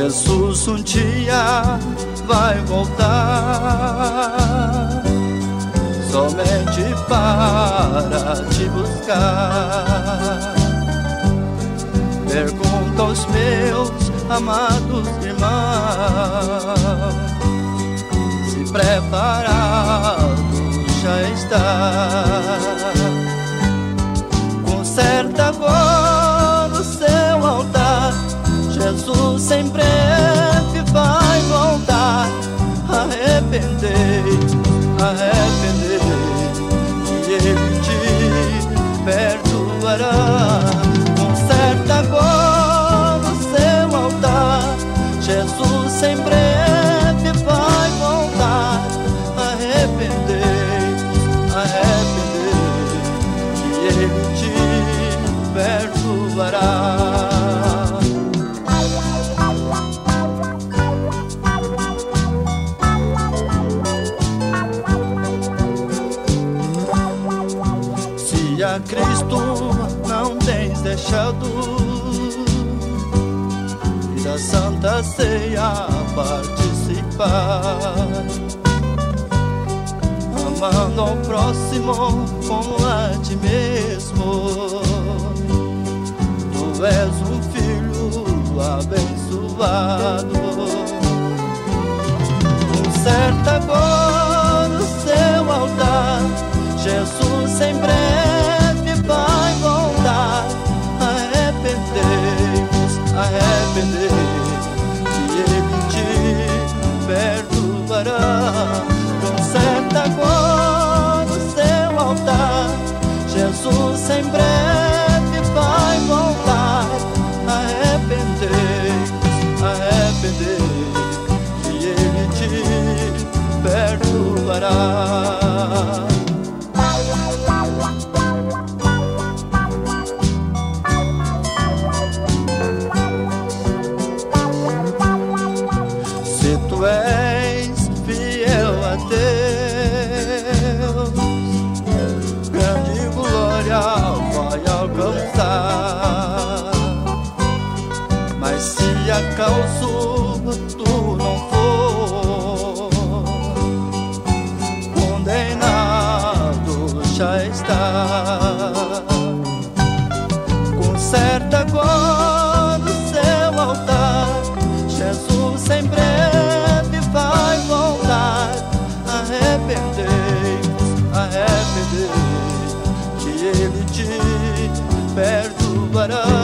Jesus um dia vai voltar, somente para te buscar. Pergunta aos meus amados irmãos, se preparado já está. Conserta agora o seu altar, Jesus em breve vai voltar. Arrependei, e Ele te perdoará. Conserta agora o seu altar, Jesus em breve vai voltar. Arrependei, que Ele te perdoará. Se a Cristo não tens deixado e da Santa Ceia participar, amando ao próximo como a ti mesmo, tu és um filho abençoado. Conserta agora o seu altar, Jesus em breve vai voltar. Arrependei, que Ele te perdoará. Conserta agora o seu altar, Jesus em breve vai voltar. Arrependei, que Ele te perdoará. Se tu és fiel a Deus, grande glória vai alcançar. Mas se acaso tu não for, condenado já está. Conserta agora o seu altar, Jesus em breve vai voltar. Arrependei, que Ele te perdoará.